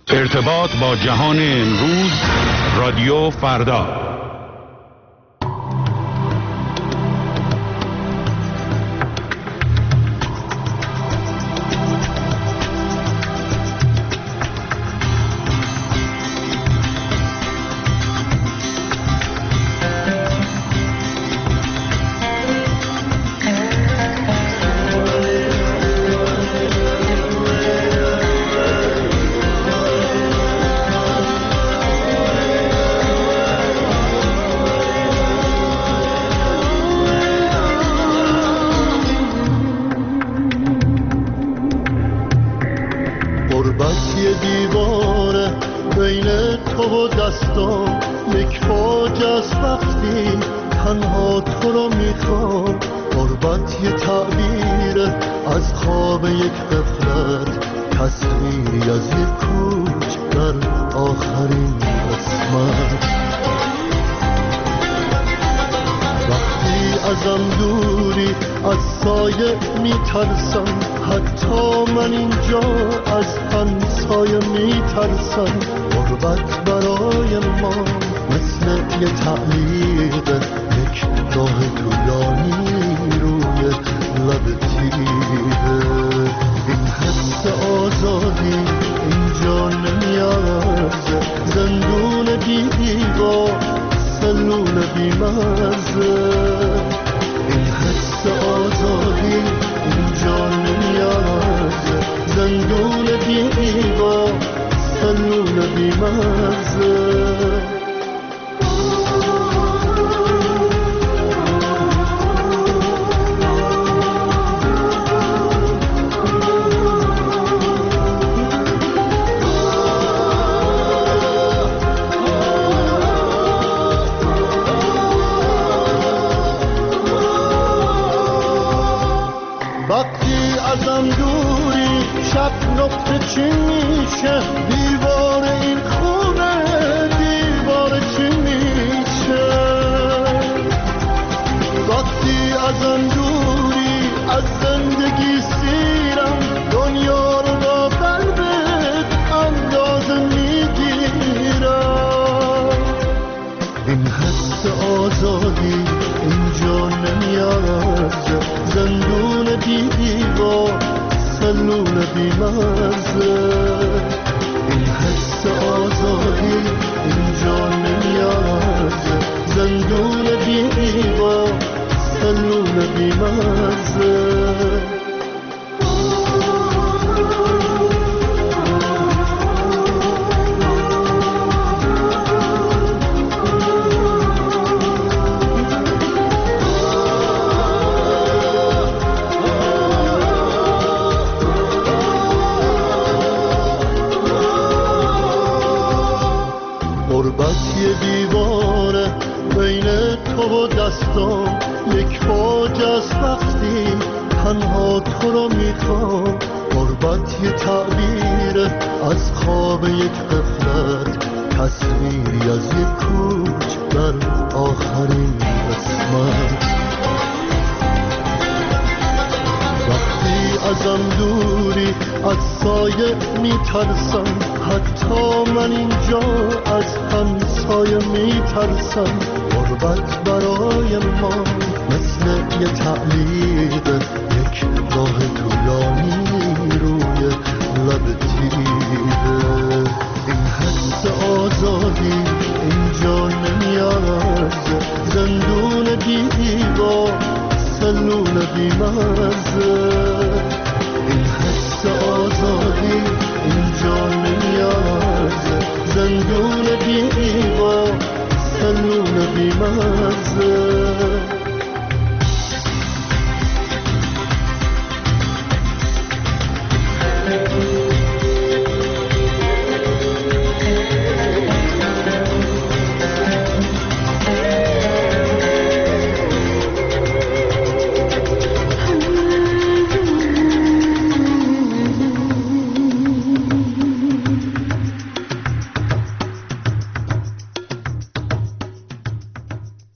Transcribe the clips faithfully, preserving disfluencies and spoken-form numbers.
ارتباط با جهان امروز، رادیو فردا.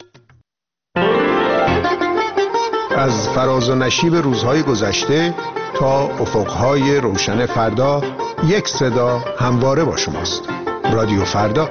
از فراز و نشیب روزهای گذشته تا افقهای روشن فردا، یک صدا همواره با شماست. رادیو فردا.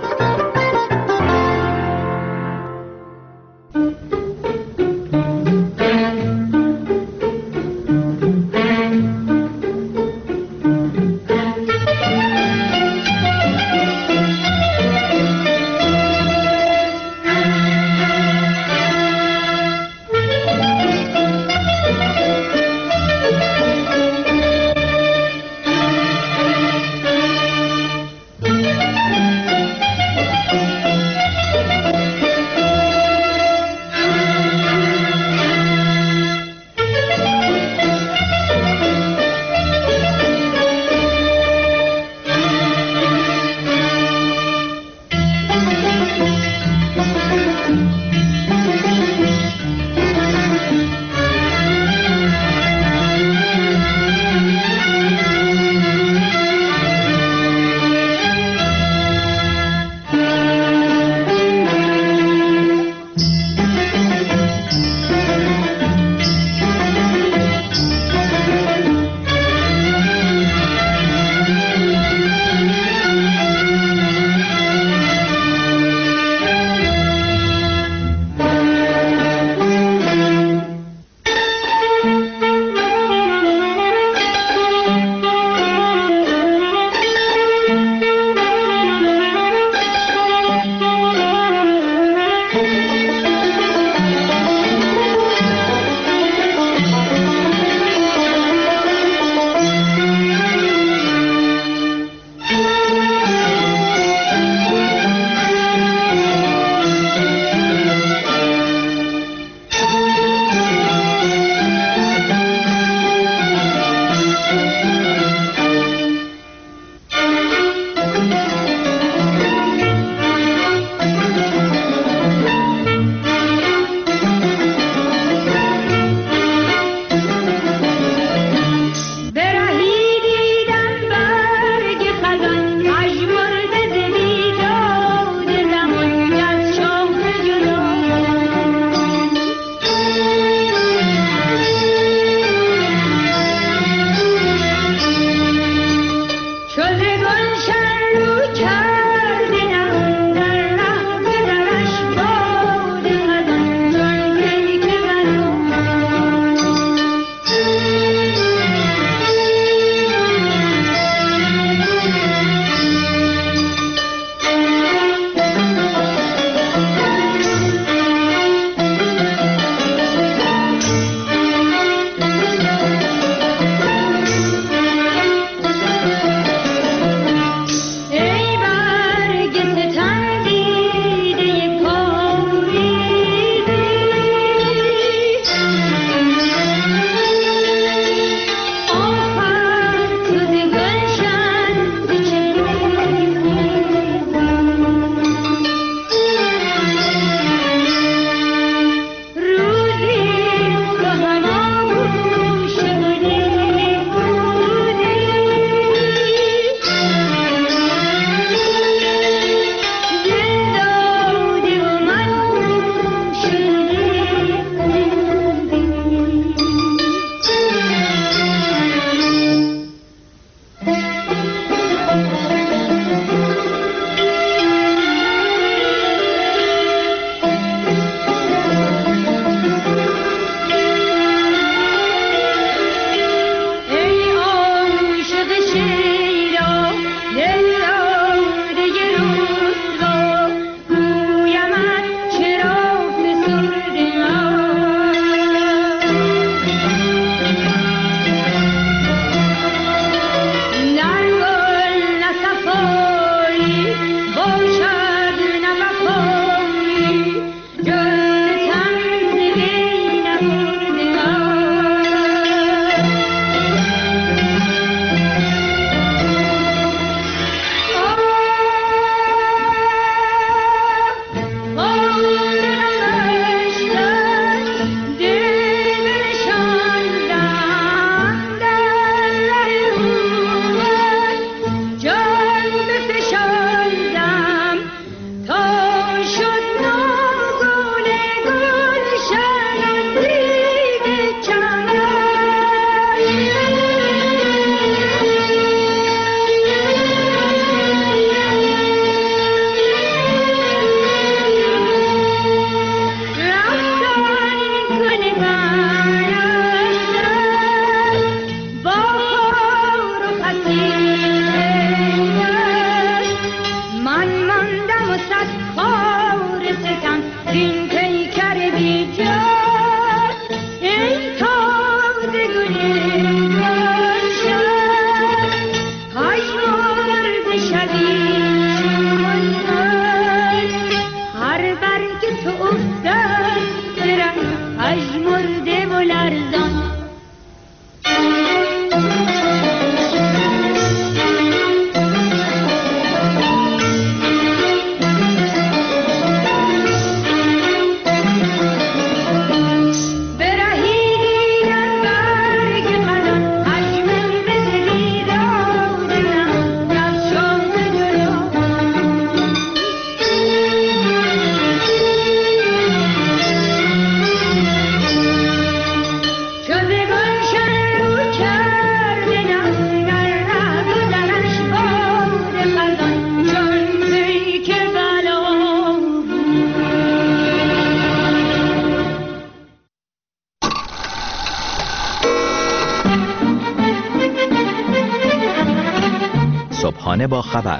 صبحانه با خبر،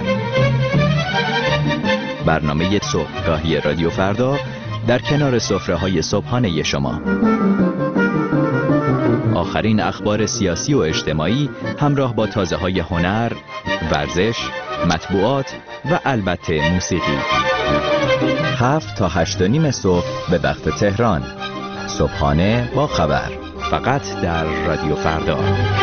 برنامه صبحگاهی رادیو فردا در کنار سفره‌های صبحانه شما. آخرین اخبار سیاسی و اجتماعی همراه با تازه‌های هنر، ورزش، مطبوعات و البته موسیقی. هفت تا هشت و نیم صبح به وقت تهران. صبحانه با خبر، فقط در رادیو فردا.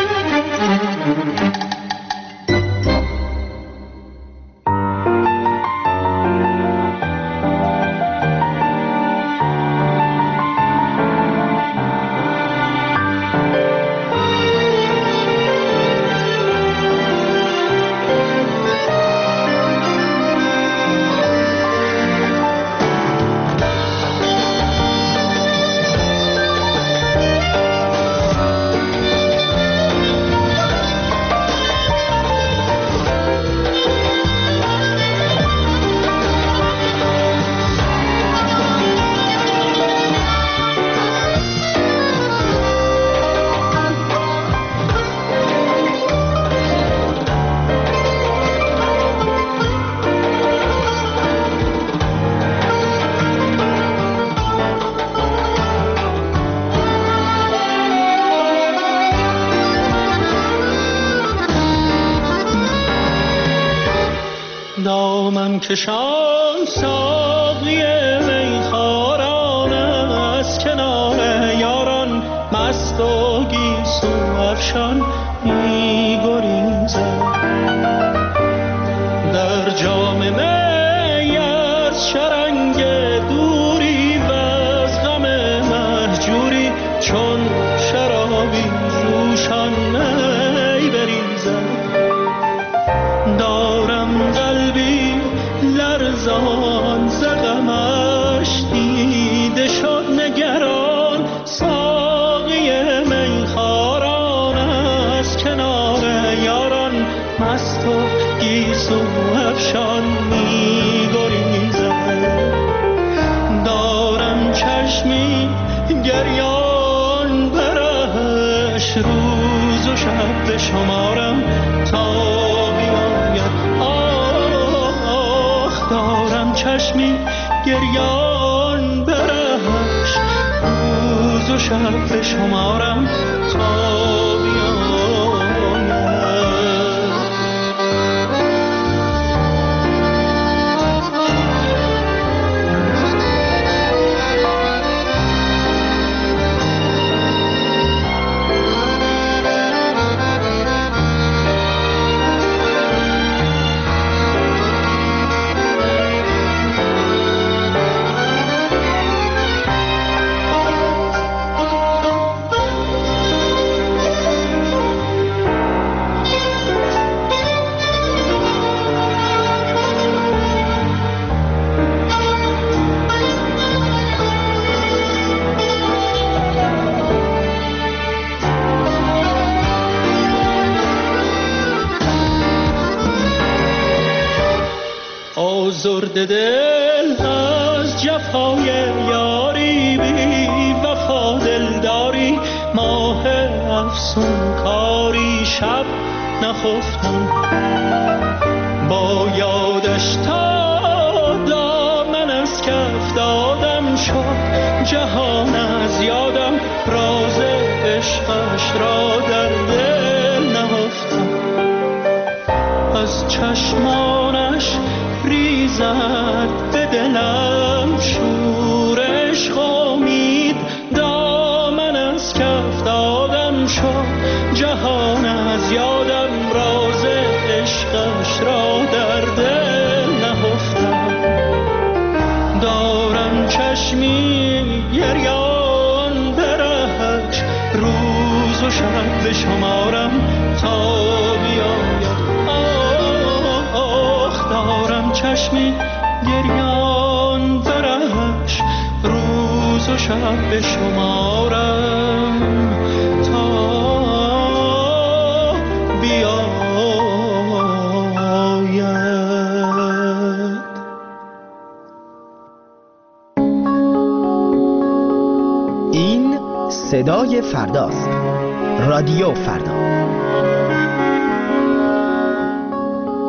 دامن کشان ساقی میخواران از کنار یاران، مست و گیسو افشان می‌گریزد. در جام می از شرنگ دوری و از غم مهجوری، چون شرابی جوشان می بریزد. دارم قلبی لرزان ز غمش دیده شد نگران، ساقی میخواران از کنار یاران، مست و گیسو افشان می‌گریزد. دارم چشمی گریان برش، روز و شب به شمارم تا چشمی گریان برش، روز و شب به شمارم تا آزرده دل از جفای یاری، بی وفا دلداری، ماه افسون کاری، شب نخفتم با یادش تا دامن از کف دادم شد جهان از یادم، راز عشقش را در دل نهفتم. از چشمانش ریزد به دلم شور عشق امید، دامن از کف دادم شد جهان از یادم، راز عشقش را در دل نهفتم. دارم چشمی گریان برش، روز و شب به شمارم تا بیاید. آخ دارم چشمی گریان برش، روز و شب به شمارم تا بیاید. این صدای فرداست. رادیو فردا.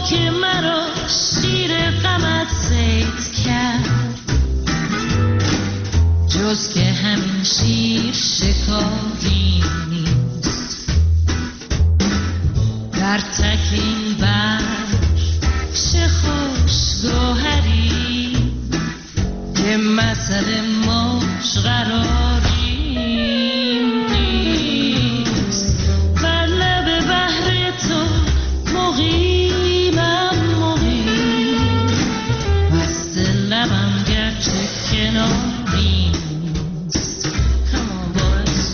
که مرا شیر غمت صید کرد، جز که همین شیر شکاری نیست. در تک این بر چه خوش گوهری که مثل موج قراری نیست. بر لب بحر تو مقیمم مقیم، مست لبم گرچه کناری نیست. Come on boys.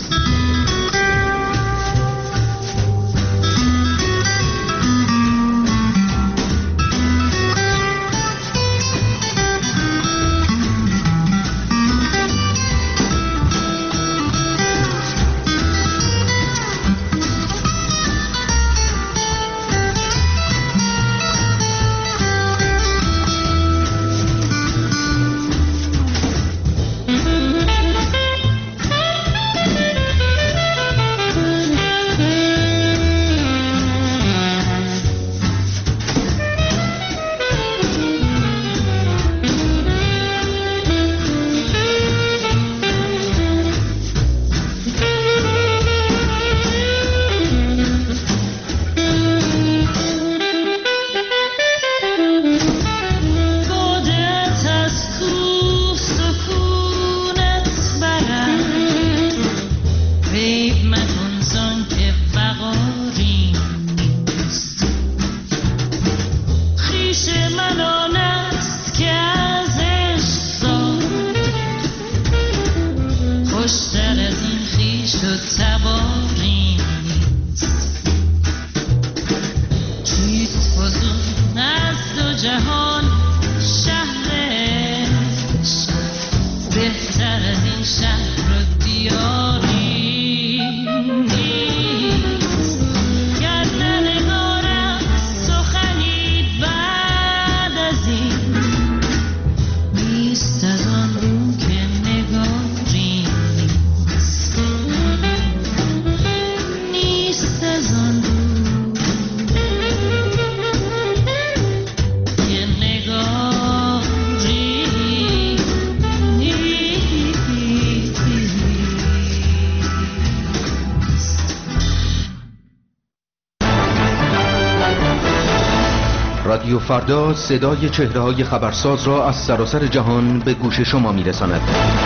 رادیو فردا صدای چهره‌های خبرساز را از سراسر جهان به گوش شما می‌رساند.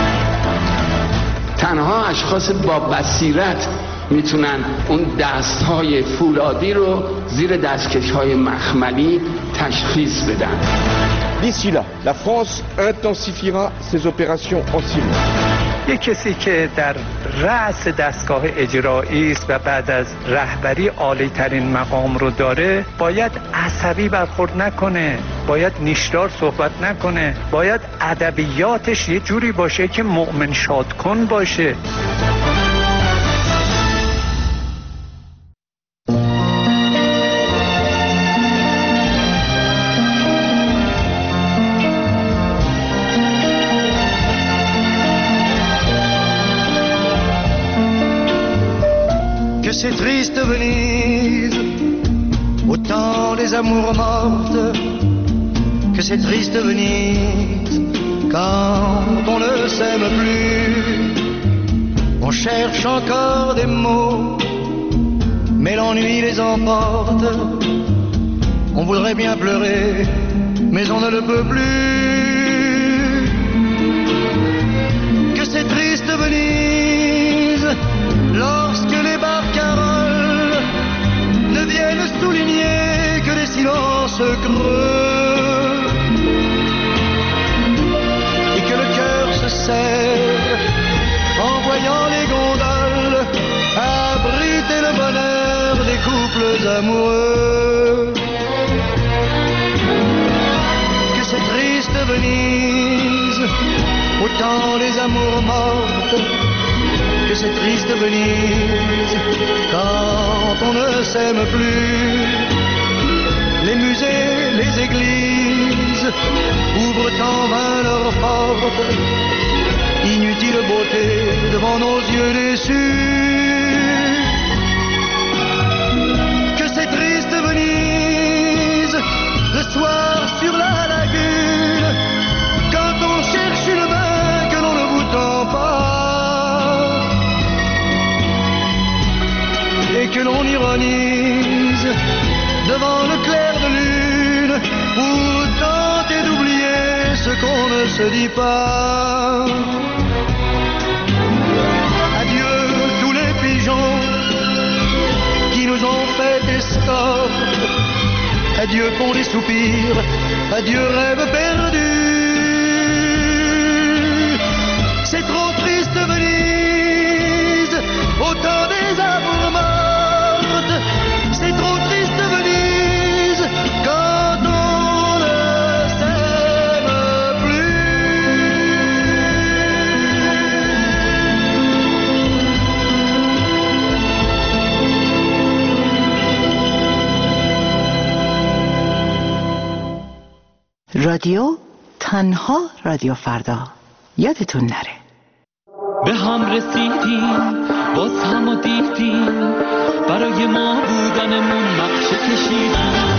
تنها اشخاص با بصیرت میتونن اون دست‌های فولادی رو زیر دستکش‌های مخملی تشخیص بدن. D'ici là, la France intensifiera ses opérations en Syrie. یک کسی که در رأس دستگاه اجرایی است و بعد از رهبری عالی ترین مقام رو داره، باید عصبی برخورد نکنه، باید نیشدار صحبت نکنه، باید ادبیاتش یه جوری باشه که مؤمن شاد کن باشه. C'est triste Venise, au temps des amours mortes, que c'est triste Venise, quand on ne s'aime plus. On cherche encore des mots, mais l'ennui les emporte. On voudrait bien pleurer, mais on ne le peut plus. Que c'est triste Venise, lorsque les barcaroles ne viennent souligner que des silences creux, et que le cœur se serre en voyant les gondoles abriter le bonheur des couples amoureux. Que c'est triste Venise, autant les amours mortes, que c'est triste Venise, quand on ne s'aime plus. Les musées, les églises ouvrent en vain leurs portes, inutile beauté devant nos yeux déçus. Que c'est triste Venise, se dit pas. Adieu tous les pigeons qui nous ont fait escorte. Adieu pour les soupirs, adieu rêve perdu. C'est trop triste Venise, au temps des amours mortes. C'est trop triste Venise, quand on ne s'aime plus. رادیو تنها رادیو فردا، یادتون نره. به هم رسیدیم باز هم و دیدیم، برای ما بودنمون نقشه کشیدیم.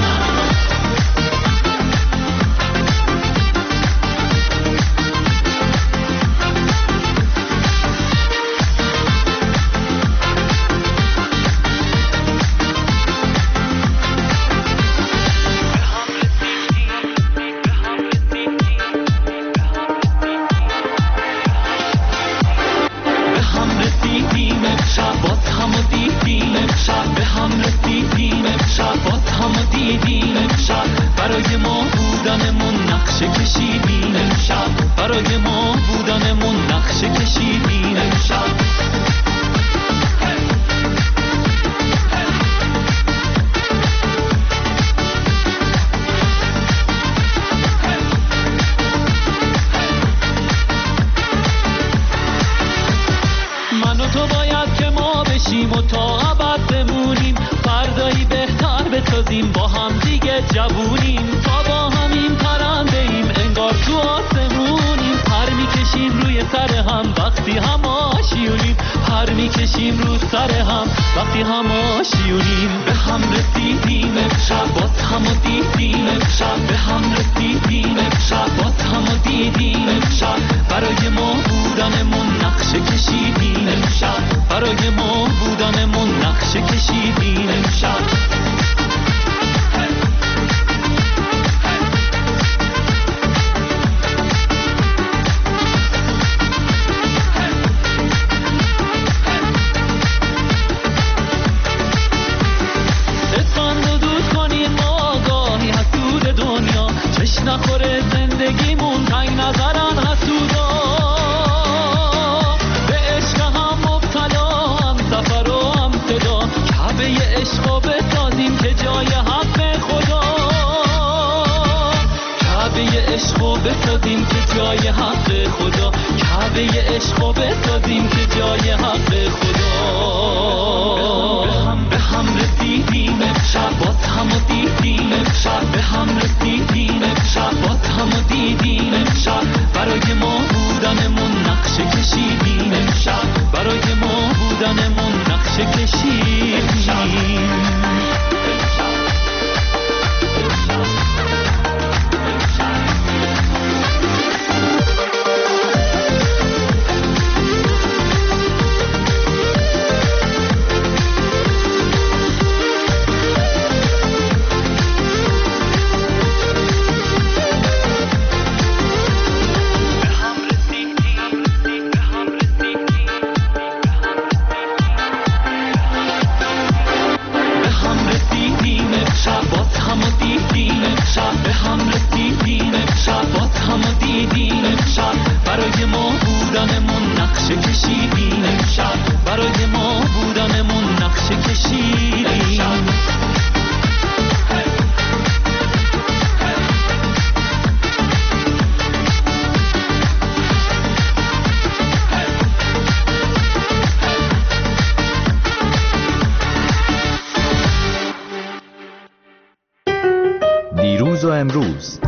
دیروز و امروز،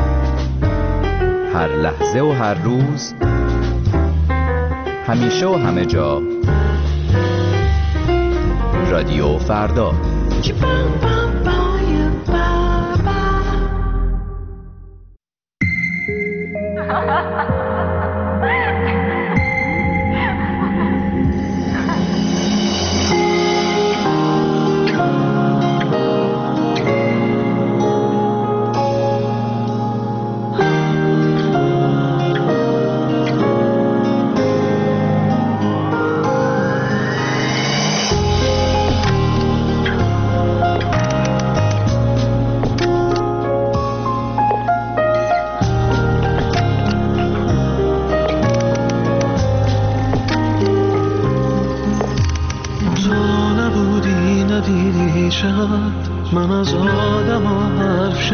هر لحظه و هر روز، همیشه و همه جا، رادیو فردا.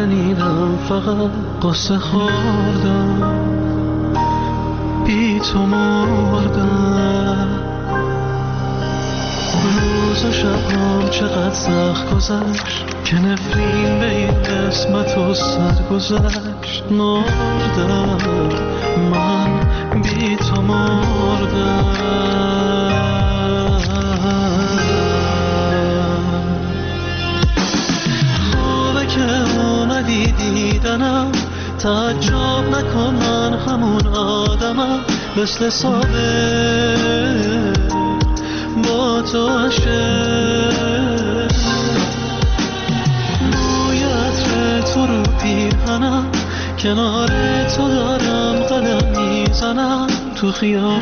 شنیدم فقط قصه خوردم بی تو مردم روز و شبام چقدر سخت گذشت که نفرین به این قسمت و سر گذشت مردم من بی تو مردم خوبه که اومدی دیدنم تعجب نکن من همون آدمم مثل سابق با تو عشق بوی عطر تو رو پیرهنم کنار تو دارم قدم میزنم تو خیابون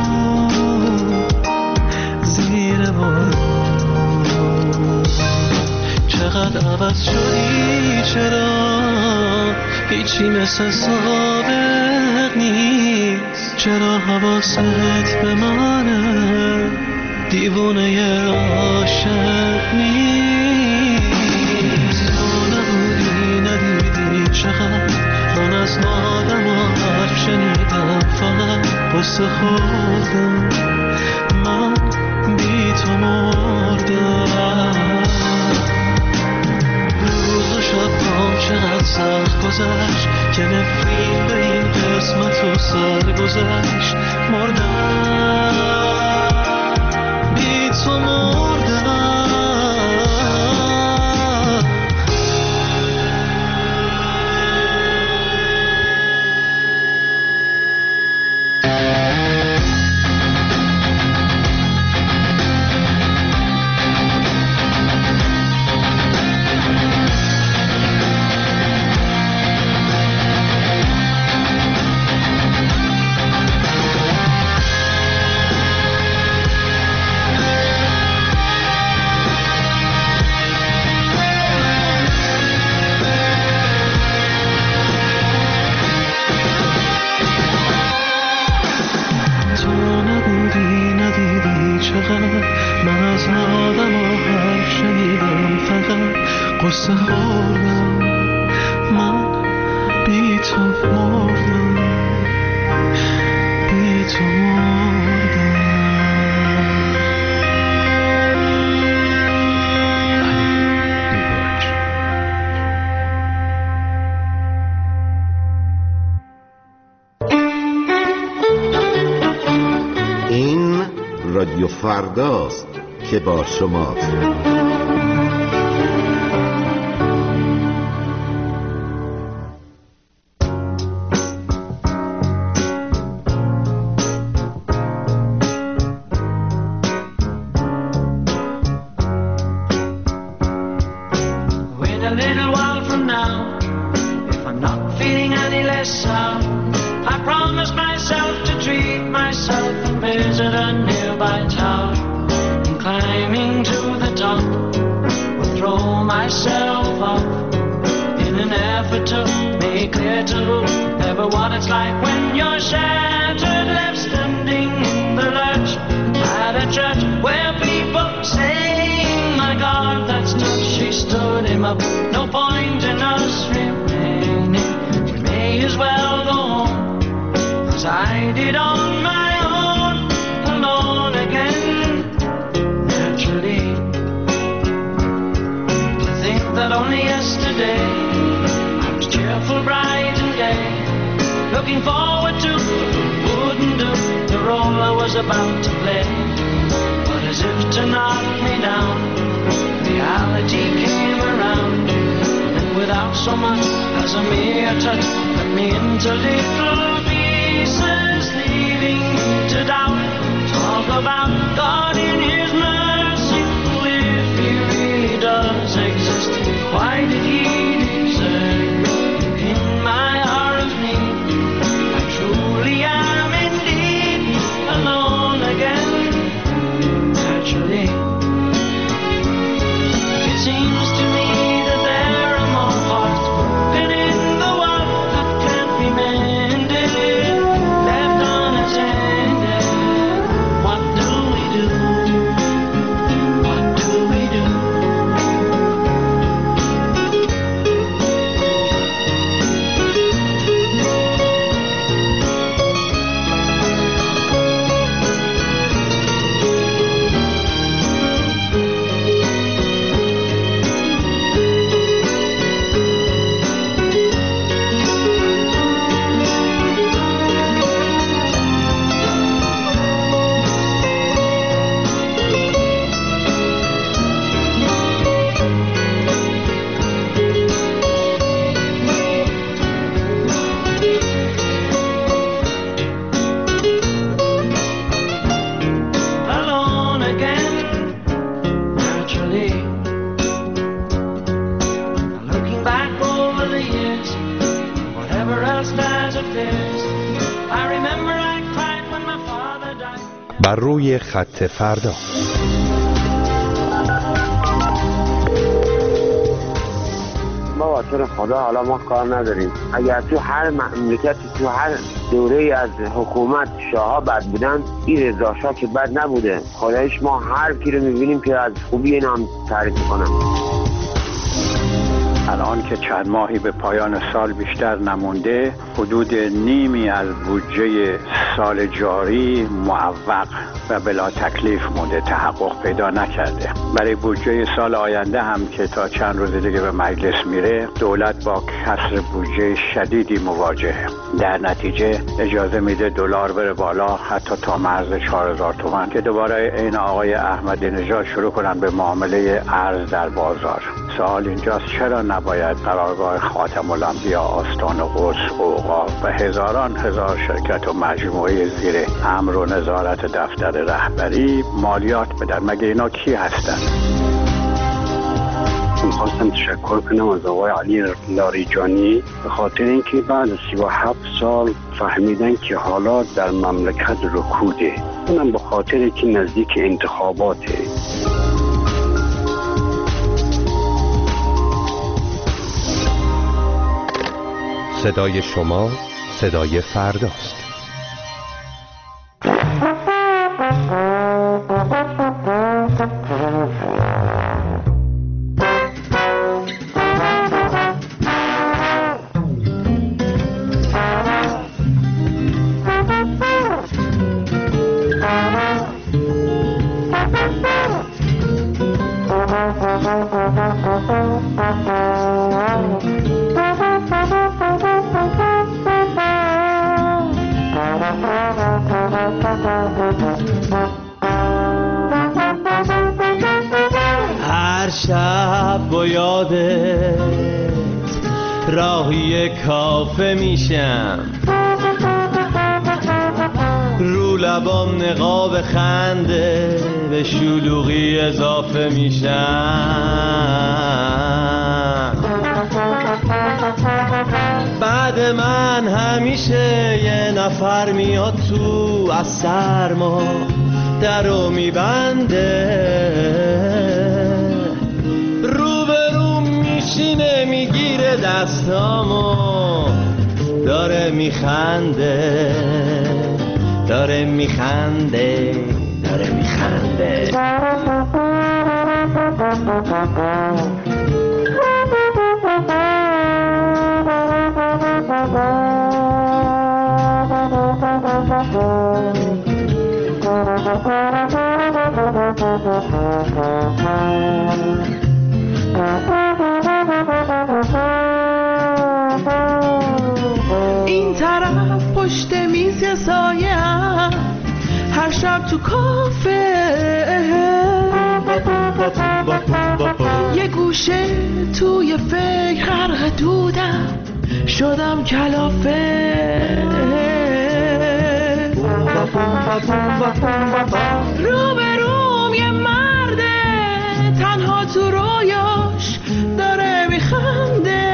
زیر بارون چقدر عوض شدی چرا هیچی مثل سابق نیست چرا حواست به منه دیوونه عاشق نیست تو نبودی ندیدی چقدر من از آدم و حرف شنیدم فقط قصه خوردم من بی تو مردم روز و شبام چقدر سخت گذشت که نفرین به این قسمت و سر گذشت مردم بی تو مردم من از آدم و حرف شنیدم فقط قصه خوردم من بی تو مردم بی تو مردم این رادیو فرداست که با شماست. back over the years, whatever else dies of theirs. I remember I cried when my father died. بر روی خط فردا. ما واسه خدا حالا ما کار نداریم. اگر تو هر مملکتی تو هر دوره از حکومت شاه‌ها بد بودن، این رضا شاه که بد نبوده. خدایش ما هر کی رو می‌بینیم که از خوبی این هم تعریف کنم. الان که چند ماهی به پایان سال بیشتر نمونده، حدود نیمی از بودجه سال جاری معوق و بلا تکلیف مونده، تحقق پیدا نکرده. برای بودجه سال آینده هم که تا چند روز دیگه به مجلس میره، دولت با کسر بودجه شدیدی مواجهه. در نتیجه اجازه میده دلار بره بالا حتی تا مرز چهار هزار تومان که دوباره عین آقای احمدی نژاد شروع کنن به معامله ارز در بازار. سوال اینجاست چرا نباید قرارگاه خاتم الانبیا، آستان قدس، اوقاف و هزاران هزار شرکت و مجموعه زیر امر و نظارت دفتر رهبری مالیات بدن؟ مگه اینا کی هستن؟ میخواستم تشکر کنم از آقای علی لاریجانی به خاطر اینکه بعد از سی و هفت سال فهمیدن که حالا در مملکت رکوده. اونم به خاطر که نزدیک انتخاباته. صدای شما صدای فرداست. هر شب با یادت راهی کافه میشم، رو لبام نقاب خنده به شلوغی اضافه میشم. بعد من همیشه یه نفر میاد تو از سرما درو میبنده، رو به رو میشینه میگیره دستامو داره میخنده داره میخنده داره میخنده. این طرف پشت میز سایه‌ام، هر شب تو کافه یه گوشه توی فکر غرق دودم، شدم کلافه. رو به روم یه مرده تنها تو رویاش داره میخنده،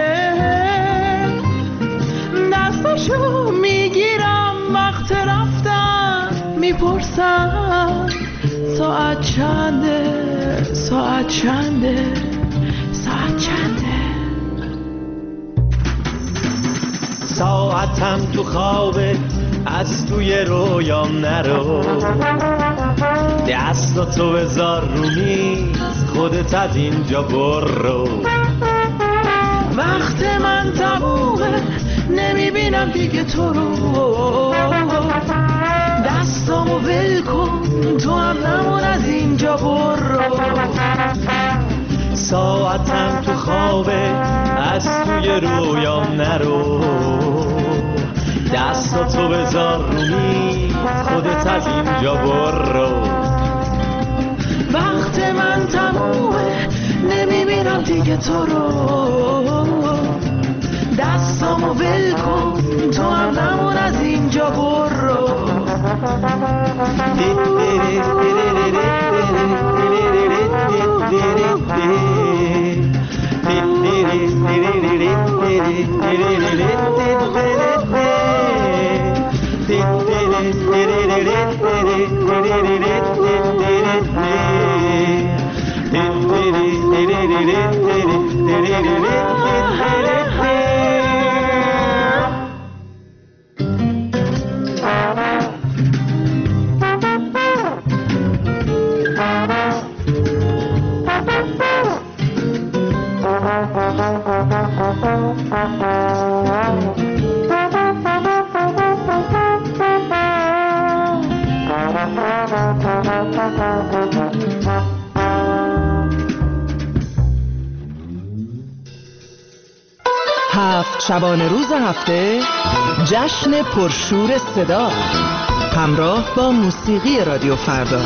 دستاشو میگیرم وقت رفتم، میپرسم ساعت چنده ساعت چنده ساعت چنده. ساعتم تو خوابت از توی رویام نرو، دستاتو بذار رو میز خودت از اینجا برو. وقت من تمومه نمیبینم دیگه تو رو، دستامو ول کن تو هم نمون از اینجا برو. ساعتم تو خوابه از توی رویام نرو، دستاتو بذار رو میز خودت از اینجا برو. وقت من تمومه نمیبینم دیگه تو رو، دستامو ول کن تو هم نمون از اینجا برو. هفت شبانه روز هفته جشن پرشور صدا همراه با موسیقی رادیو فردا.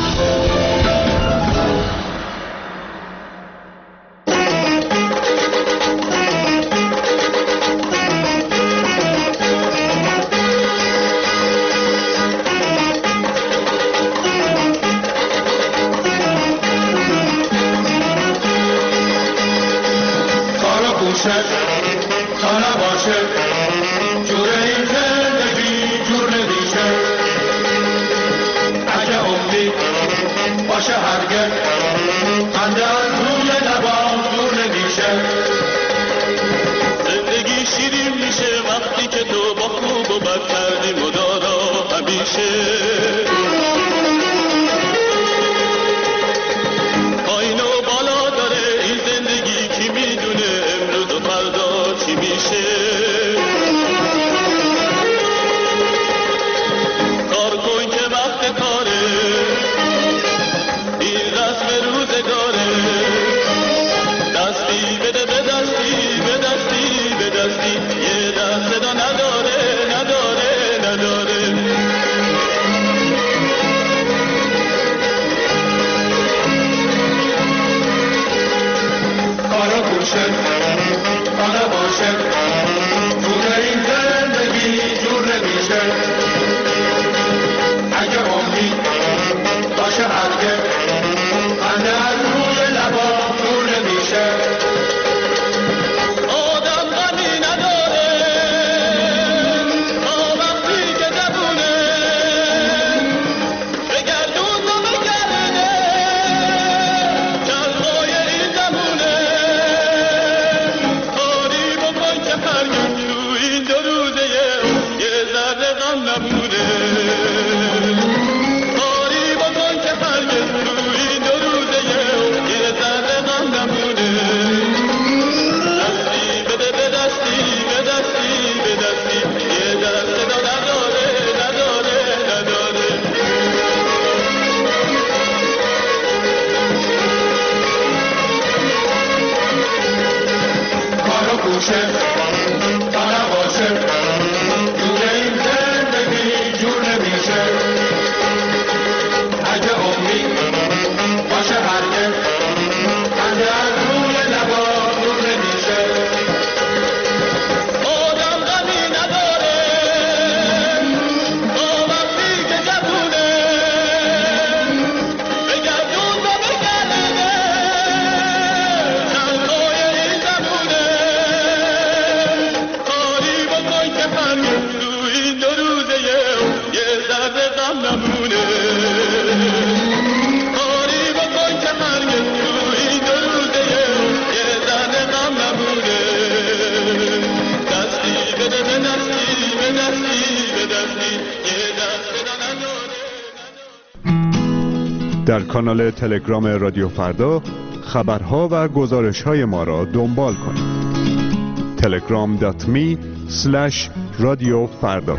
در کانال تلگرام رادیو فردا خبرها و گزارش‌های ما را دنبال کنید. تلگرام دات می اسلش رادیو فردا.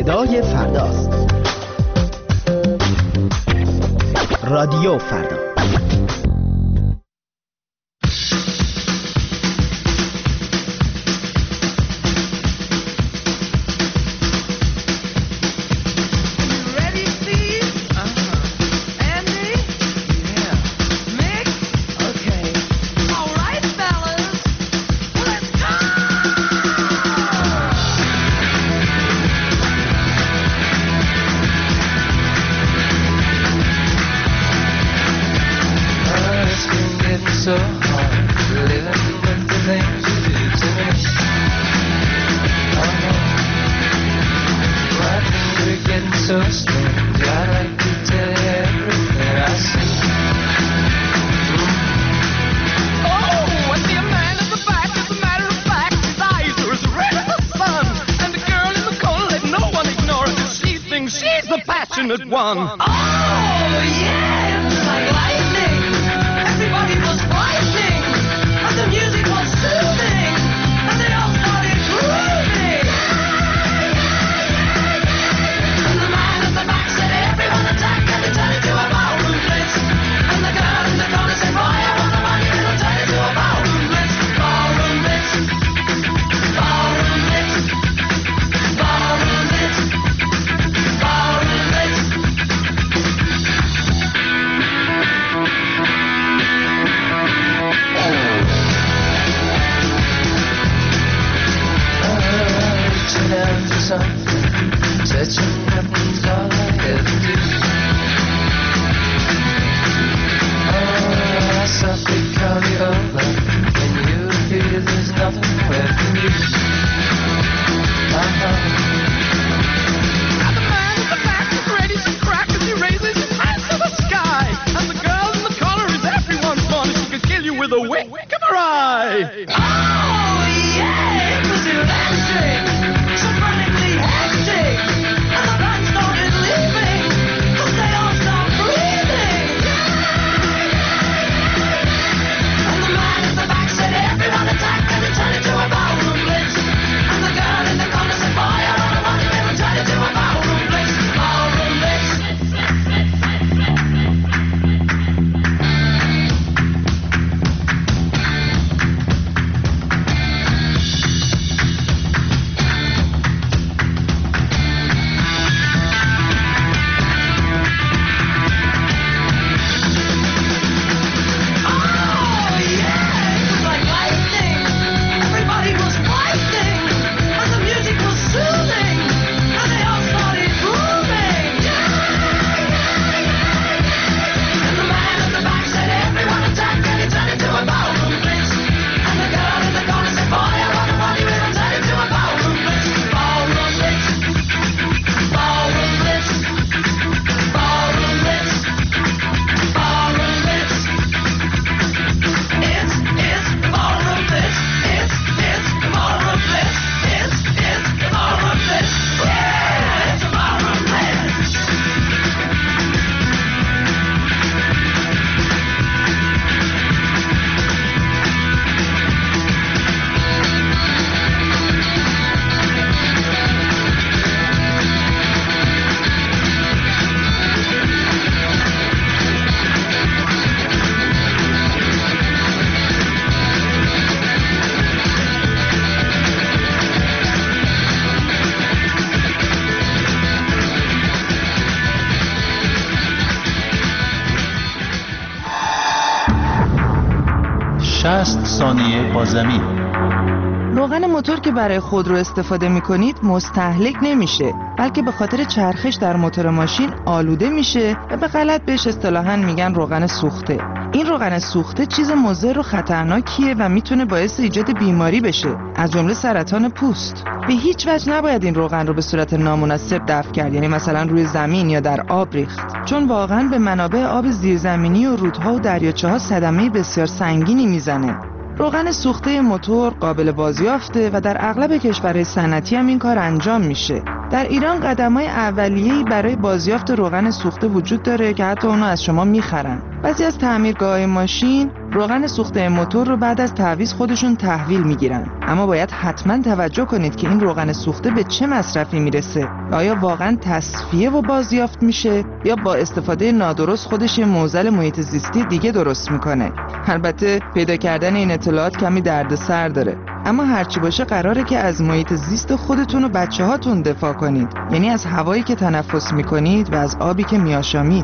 صدای فرداست. رادیو فردا. شصت ثانیه با زمین. روغن موتور که برای خودرو استفاده می‌کنید مستهلک نمیشه، بلکه به خاطر چرخش در موتور ماشین آلوده میشه و به غلط بهش اصطلاحاً میگن روغن سوخته. این روغن سوخته چیز مضر و خطرناکیه و میتونه باعث ایجاد بیماری بشه، از جمله سرطان پوست. به هیچ وجه نباید این روغن رو به صورت نامناسب دفع کرد، یعنی مثلا روی زمین یا در آب ریخت، چون واقعاً به منابع آب زیرزمینی و رودها و دریاچه‌ها صدمه بسیار سنگینی میزنه. روغن سوخته موتور قابل بازیافته و در اغلب کشورهای صنعتی هم این کار انجام میشه. در ایران قدم‌های اولیه‌ای برای بازیافت روغن سوخته وجود داره که حتی اونو از شما میخرن. بعضی از تعمیرگاه‌های ماشین روغن سوخته موتور رو بعد از تعویض خودشون تحویل میگیرن، اما باید حتما توجه کنید که این روغن سوخته به چه مصرفی میرسه. آیا واقعا تصفیه و بازیافت میشه یا با استفاده نادرست خودش یه معضل محیط زیستی دیگه درست میکنه؟ البته پیدا کردن این اطلاعات کمی دردسر داره، اما هرچی باشه قراره که از محیط زیست خودتون و بچه هاتون دفاع کنید، یعنی از هوایی که تنفس میکنید و از آبی که میآشامید.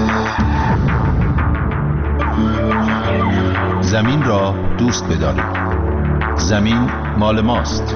زمین را دوست بدارید. زمین مال ماست.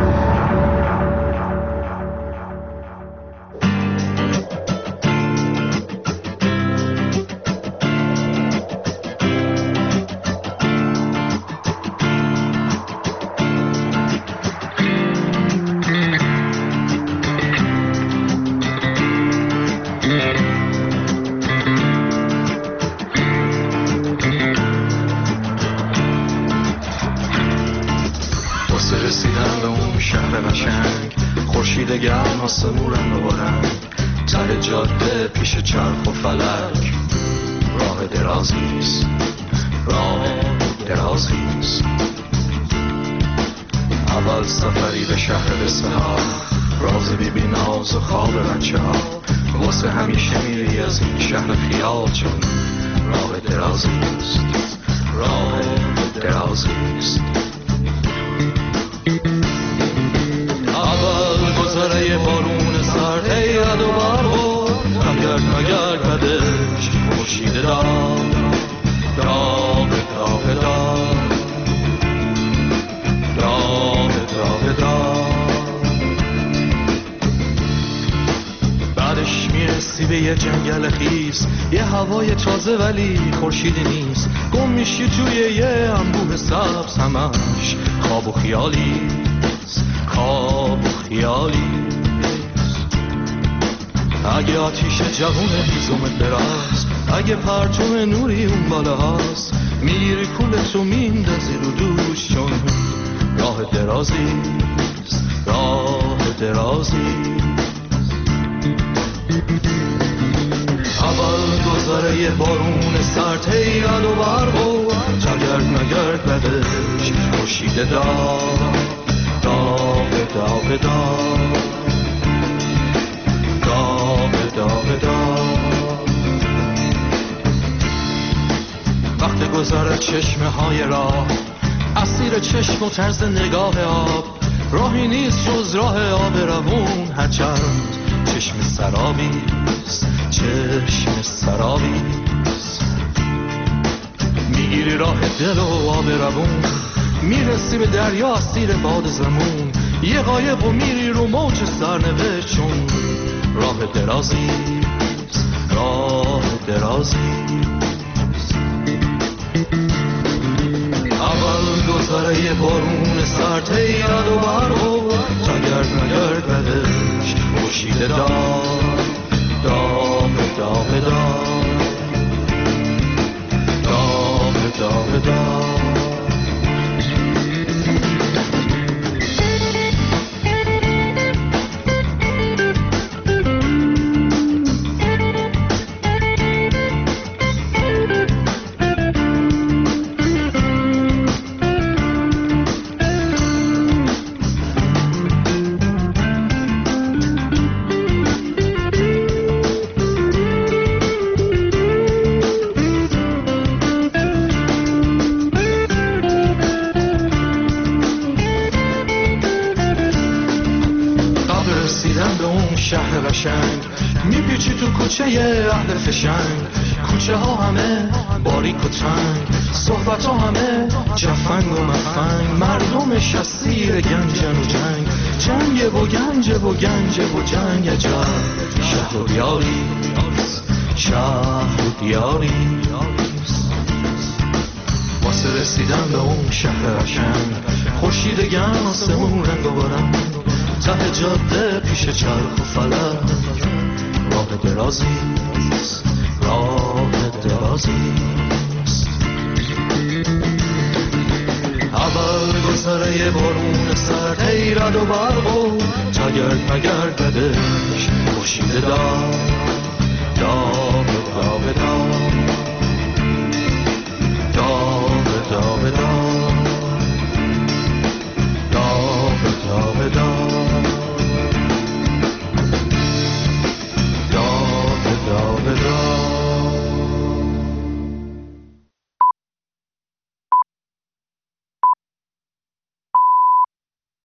آسمون رنگ و رنگ ته جاده پیش چرخ و فلک، راه درازیست، راه درازیست. اول سفری به شهر قصه ها، راز بی بی ناز و خواب بچه ها، واسه همیشه میری از این شهر خیال، چون راه درازیست، راه درازیست. اول گذره بارون سرد هیرد و بربار، نگرد نگرد بدش خورشید داغ داغ داغ داغ داغ داغ داغ. بعدش میرسی به یه جنگل خیس، یه هوای تازه ولی خورشیدی نیست، گم میشی توی یه انبوه سبز، همش خواب و خیالی خواب و خیالی. اگه آتیش جوون هیزومت براست، اگه پرتون نوری اون بالا هست، میگیری کولتو میندازی رو دوش، چون راه درازیست، راه درازیست. اول گذره بارون سرد هیرد و بربار، تگرد نگرد بدش خورشید داغ داغ داغ داغ داغ داغ داغ. وقت گذر چشمه های راه، اسیر چشم و طرز نگاه آب، راهی نیست جز راه آب روون، هرچند چشم سرابیست، چشم سرابیست. میگیری راه دل و آب روون، میرسی به دریا اسیر باد زمون، یه قایق و میری رو موج سرنوشت، چون راه درازیست، راه درازیست. اول گذره بارون سرد هیرد و بربار، تگرد نگرد بدش خورشید داغ داغ داغ داغ داغ داغ داغ. میپیچی تو کوچه اهل فشنگ، کوچه ها همه باریک و تنگ، صحبت ها همه جفنگ و مفنگ، مردمش اسیر گنجن و جنگ، جنگ و گنج و گنج و جنگ. عجب شهر و دیاری، شهر و دیاری، واسه رسیدن به اون شهر قشنگ، خورشید گرم آسمون رنگ و برنگ، ته جاده پیش چرخ و فلک، راه درازیست، راه درازیست. اول گذره بارون سرد هیرد و بربار، تگرد مگرد بدش خورشید داغ داغ داغ داغ داغ داغ داغ